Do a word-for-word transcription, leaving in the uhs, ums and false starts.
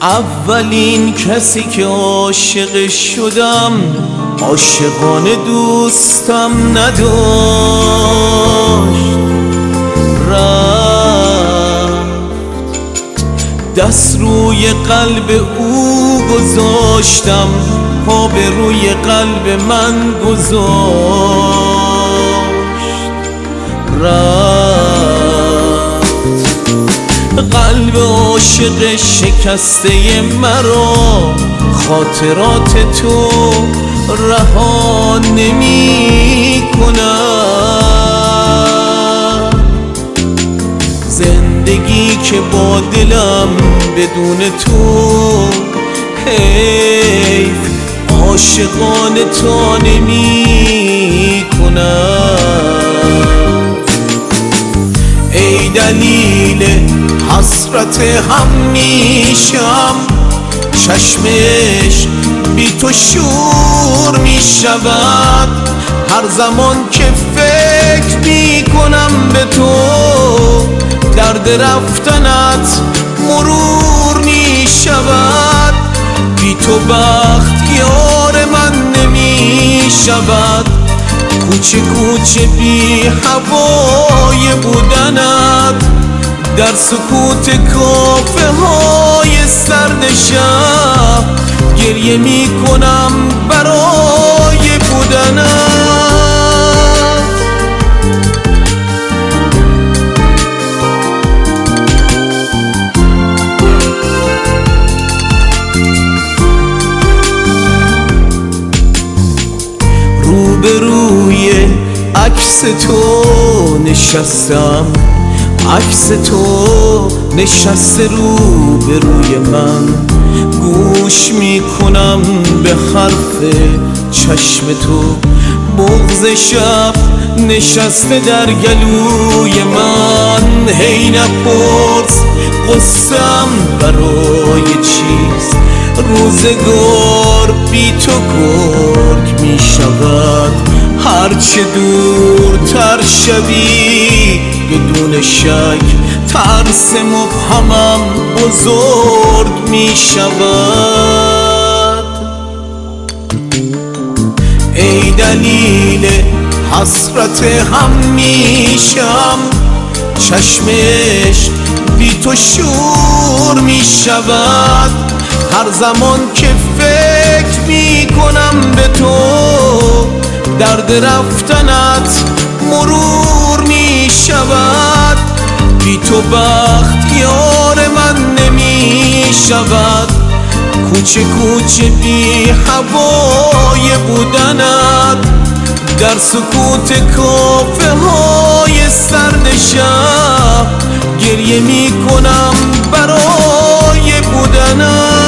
اولین کسی که عاشق شدم عاشقانه دوستم نداشت، رفت دست روی قلب او گذاشتم، پا به روی قلب من گذاشت، رفت قلب عاشق شکسته مرا خاطرات تو رها نمی کنم. زندگی که با دلم بدون تو حیف عاشقانه تا نمی کنم. ای دلیل حسرت همیشم، چشمش بی تو شور می شود. هر زمان که فکر می کنم به تو، درد رفتنت مرور می شود. بی تو بخت یار من نمی شود. کوچه کوچه بی هوای بودنت، در سکوت کافه های سرد شب گریه می کنم برای بودنت. روبروی عکس تو نشستم، عکس تو نشسته رو به روی من. گوش می کنم به حرف چشم تو، بغض شب نشسته در گلوی من. هی نپرس قصم برای چیست، روزگار بی تو گرگ می شود. هرچه دورتر شوی بدون شک ترس مبهمم بزرگ می شود. ای دلیل حسرت همیشم، چشمش بی تو شور می شود. هر زمان که فکر می کنم به تو، درد رفتنت مرور می شود. بی تو بخت یار من نمی شود. کوچه کوچه بی هوای بودنت، در سکوت کافه های سرد شب گریه می کنم برای بودنت.